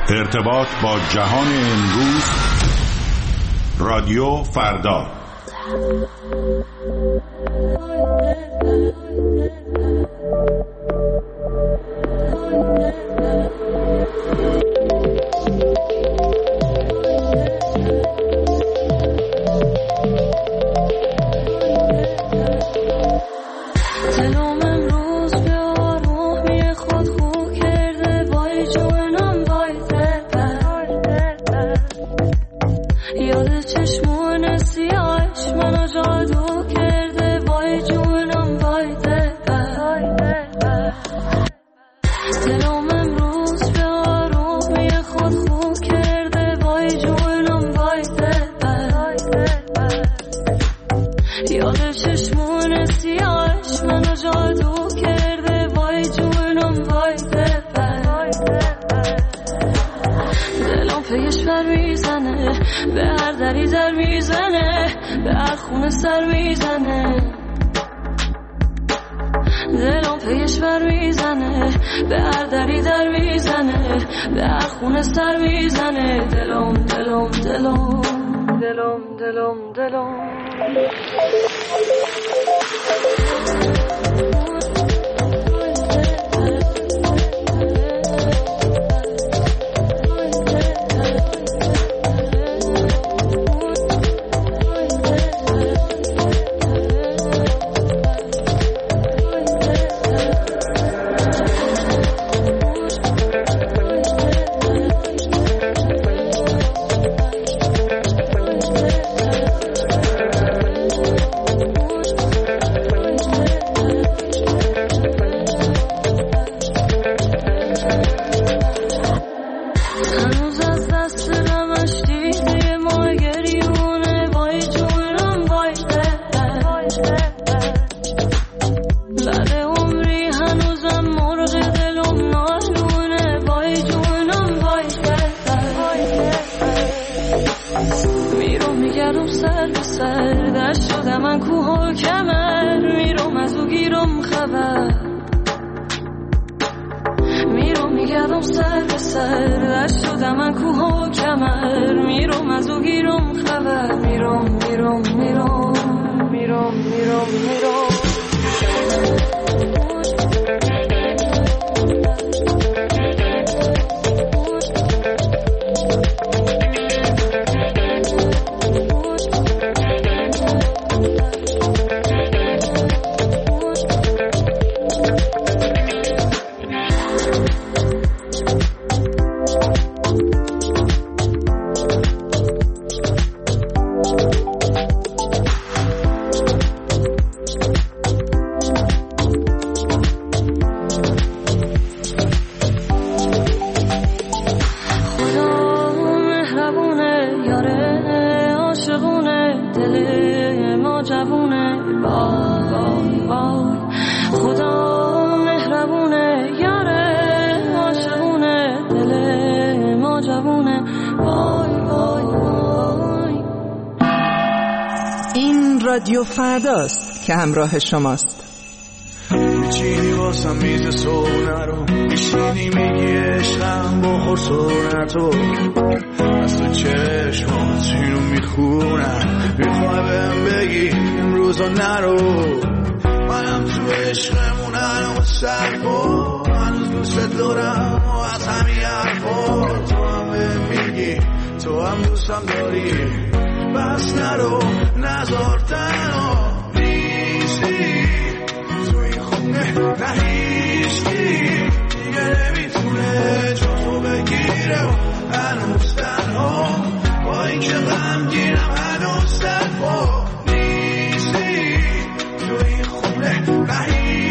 ارتباط با جهان امروز، رادیو فردا. رادیو فرداست که همراه شماست. میچینی واسم میز سونه رو، میشینی میگی عشقم بخور سونتو، از تو چشمات چینو میخونم، میخوای بهم بگی امروزا نرو، منم تو عشقمون هنوز سرپا، هنوز دوست دارم و از همین حرفا، تو هم بهم میگی تو هم دوستم داری، بس نرو نزار تنها نیستی تو این خونه، نه هیچکی دیگه نمیتونه جا تو بگیره و هنوز تنها، با این که غمگینم هنوز تنها نیستی تو این خونه، نه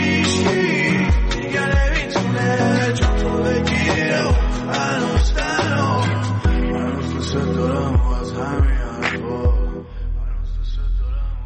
هیچکی دیگه نمیتونه جا تو بگیره و هنوز تنها، هنوز دوست دارم و از همین حرفا، هنوز دوست دارم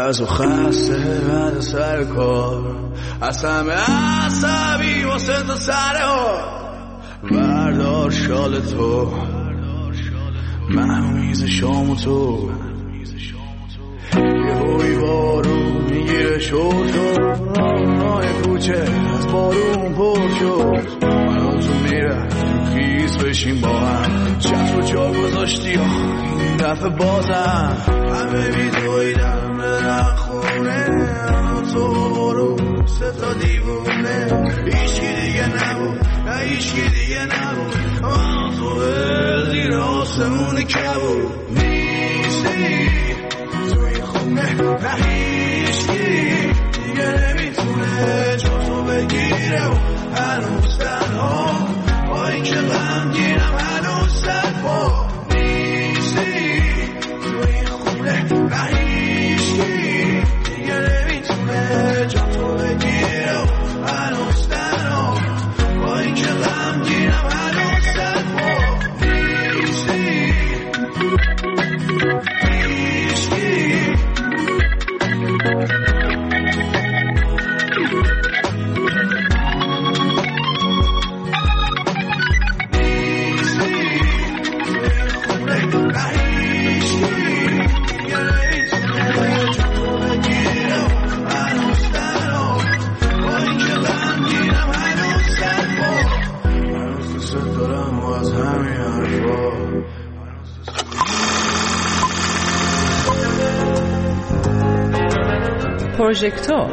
از و خسته بعد سر کار از همه عصبی واسه تا سر ها بردار شال تو مهمیز شام تو یه هوی بارون میگیره شور شد راه کوچه از بارون پر شد من و تو میره تو خیز بشیم با هم چطور جا گذاشتی این دفعه بازم همه بیدویدم برن خونه تو برو سه تا دیوونه هیچی دیگه نبود نه هیچی دیگه نبود تو زیر آسمون کبود نیستی توی خونه نه هیچی دیگه نمیتونه جا تو بگیره و هنوز تنها با این که غمگینم هنوز تنها نیستی توی خونه نه هیچی دیگه نمیتونه جا تو بگیره و هنوز تنها با این که غمگینم هنوز تنها نیستی پروژکتور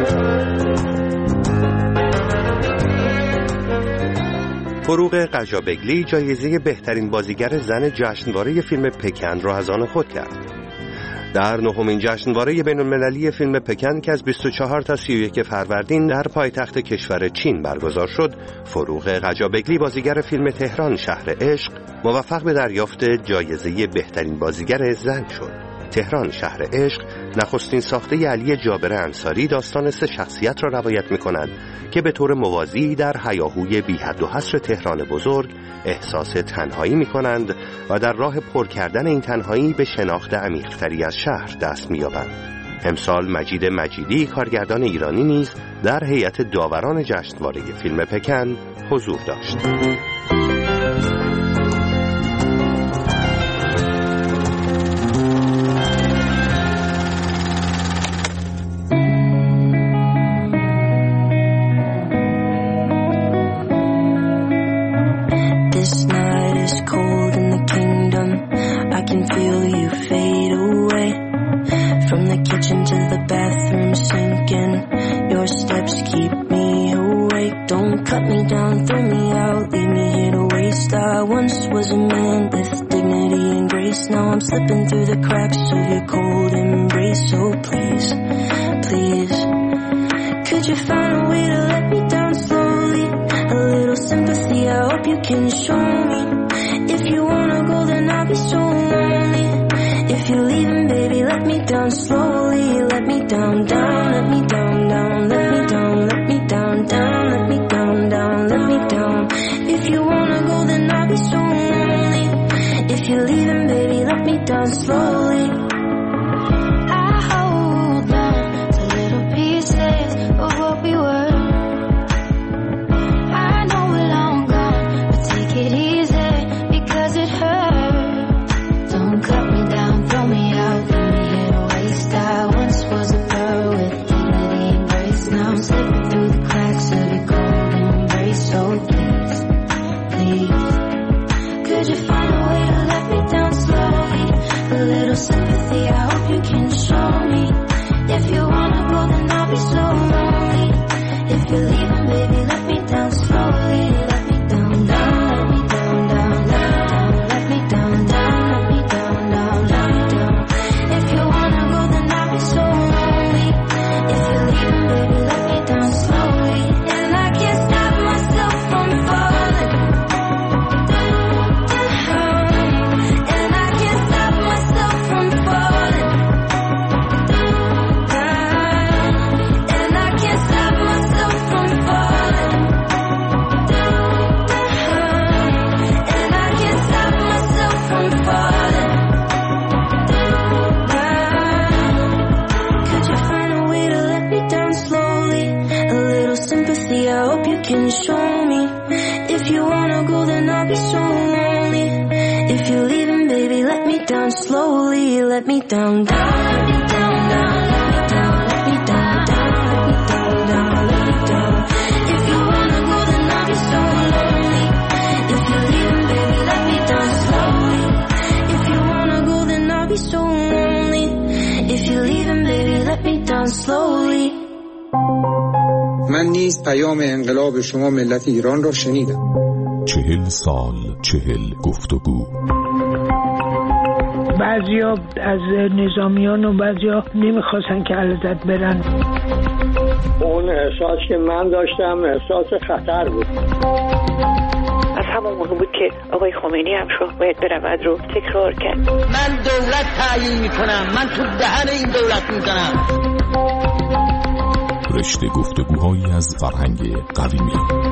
فروغ قجابگلی جایزه بهترین بازیگر زن جشنواره فیلم پکن را از آن خود کرد. در نهمین جشنواره بین‌المللی فیلم پکن که از 24 تا 31 فروردین در پایتخت کشور چین برگزار شد، فروغ قجابگلی بازیگر فیلم تهران شهر عشق موفق به دریافت جایزه بهترین بازیگر زن شد. تهران شهر عشق نخستین ساخته علی جابر انصاری داستان 3 شخصیت را روایت می‌کند که به طور موازی در هیاهوی بی حد و حصر تهران بزرگ احساس تنهایی می‌کنند و در راه پر کردن این تنهایی به شناخت عمیق‌تری از شهر دست می‌یابند. امسال مجید مجیدی کارگردان ایرانی نیز در هیئت داوران جشنواره فیلم پکن حضور داشت. Slipping through the cracks of your cold embrace. So please, please, could you find a way to let me down slowly? A little sympathy, I hope you can show me. If you wanna go, then I'll be so lonely. If you're leaving, baby, let me down slowly. Let me down, down, let me down, down, let me down, let me down, down, let me down, down, let me down. If you wanna go, then I'll be so lonely. If you're leaving, baby, let me down slowly. I hold on to little pieces of what we were. I know we're long gone, but take it easy because it hurts. Don't cut me down, throw me out, leave me here to waste. I once was a girl with dignity and grace. Now I'm slipping through the cracks of your golden embrace. So please, please, could you find a way to let me down slowly? A little sympathy, I hope you can show me. If you wanna go, then I'll be so lonely. If you're leaving, baby, let me down slowly. Let me down, down, let me down, down, let me down, let me down, down, let me down. If you wanna go, then I'll be so lonely. If you're leaving, baby, let me down slowly. And I can't stop myself from falling. If you're leaving, baby, let me down slowly. Let me down, down, let me down, down, let me down, let me down, down, let me down, down, let me down. If you wanna go, then I'll be so lonely. If you're leaving, baby, let me down slowly. If you wanna go, then I'll be so lonely. If you're leaving, baby, let me down slowly. من نیز پیام انقلاب شما ملت ایران را شنیدم. 40 سال 40 گفتگو. بعضیا از نظامیان و بعضیا نمیخواستن که علازت برن. اون احساس که من داشتم احساس خطر بود. از همون موقع بود که آقای خمینی هم شاه باید برود رو تکرار کرد. من دولت تعیین میکنم، من تو دهن این دولت میزنم. رشته گفتگوهایی از فرهنگ قویمی.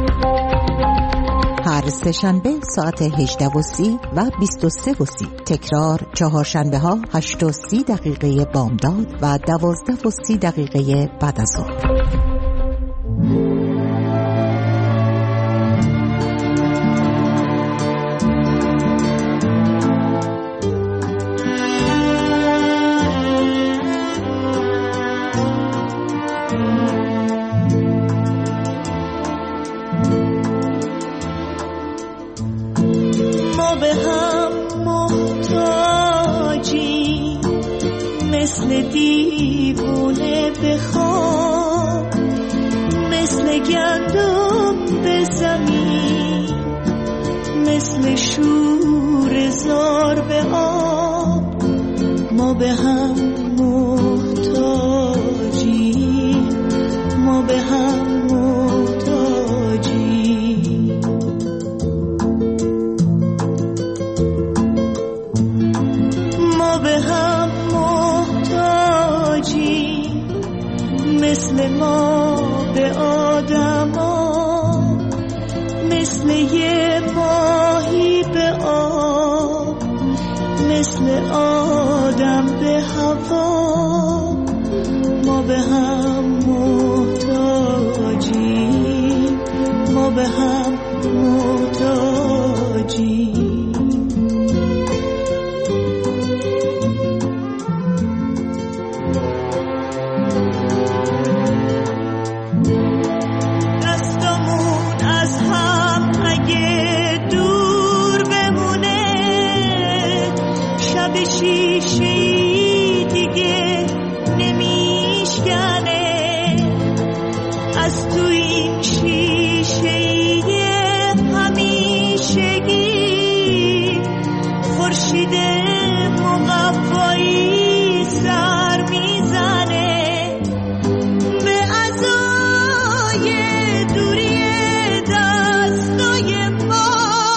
هر سه‌شنبه ساعت 18:30 و 23:30. تکرار چهارشنبه ها 8:30 بامداد و 12:30 بعد از ظهر. مثل دیوونه بخواب، مثل گندم به زمین، مثل شور زار به آب. ما به هم محتاجیم، ما به هم محتاجیم. ما به هم محتاجیم، مثل ما به آدما، مثل یه ماهی به آب، مثل آدم به هوا. ما به هم محتاجیم، ما به هم محتاجیم. شیشه‌ای دیگه نمیشکنه، از تو این شیشه‌ای همیشگی خورشید مقوایی سر میزنه به عزای دوری دستای ما.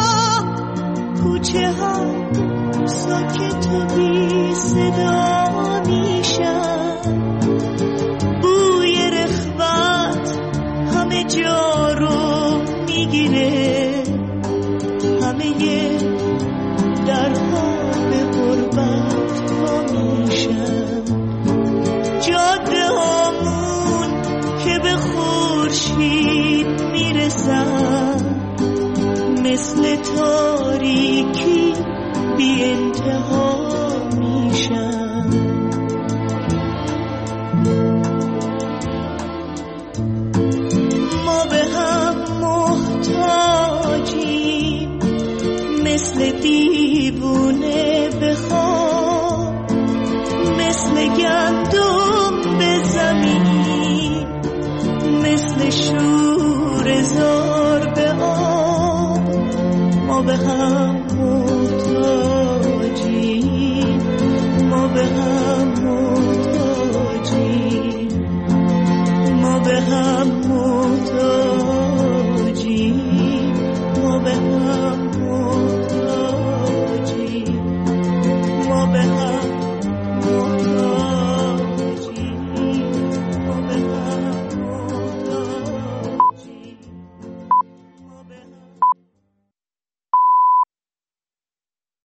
کوچه ها ساکت و بی صدا میشن، بوی رخوت همه جا رو میگیره، همه درها به غربت وا میشن. جاده هامون که به خورشید میرسن، مثل تاریکی بی انتها میشن. ما به هم محتاجیم، مثل دیوونه بخواب، مثل گندم به زمین، مثل شور زار به آب. ما به هم محتاجیم.